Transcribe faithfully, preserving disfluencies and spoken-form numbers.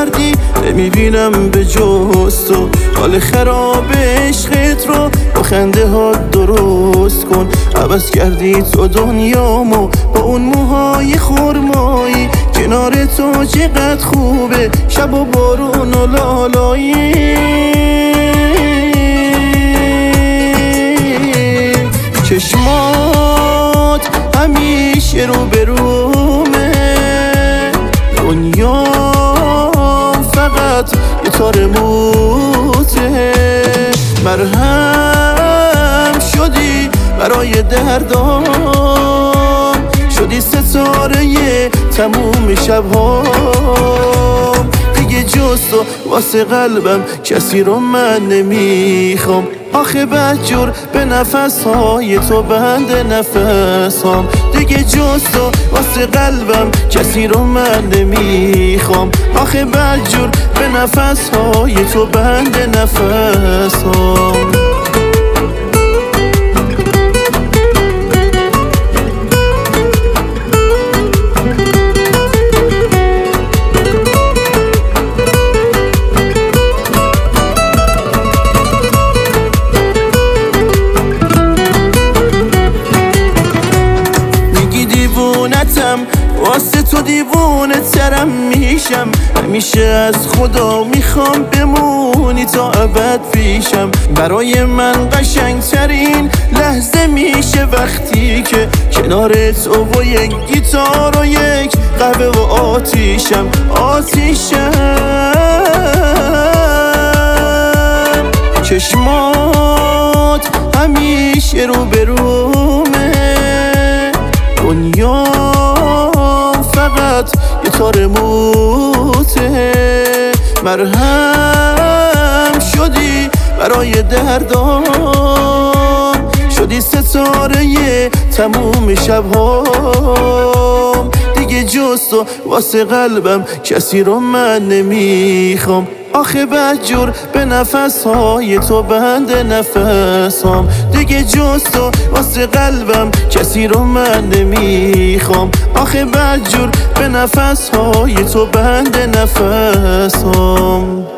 کردی نمیبینم به جز تو. حال خراب عشقت رو با خنده ها درست کن. عوض کردی تو دنیامو با اون موهای خرمایی. کنار تو چقدر خوبه شب و بارون و لالایی. چشمات همیشه رو به رومه. دنیا فقط یه تار موته. مرهم شدی برای دردام، شدی ستاره تموم شبهام. دیگه جز تو واسه قلبم کسی رو من نمیخوام. آخه بدجور به نفس های تو بند نفس هام. دیگه جز تو واسه قلبم کسی رو من نمیخوام. آخه بدجور به نفس های تو بند نفس هام. دیوونتم واسه تو دیوونه ترم میشم. همیشه از خدا میخوام بمونی تا ابد پیشم. برای من قشنگ ترین لحظه میشه وقتی که کنار تو و یک گیتار و یک قهوه و آتیشم آتیشم. چشمات همیشه رو به رومه. دنیا فقط یه تار موته. مرهم شدی برای دردام، شدی ستاره تموم شبهام. دیگه جز تو واسه قلبم کسی رو من نمیخوام. آخه بدجور به نفس های تو بند نفس هام. دیگه جز تو واسه قلبم کسی رو من نمیخوام. آخه بدجور به نفس های تو بند نفس هام.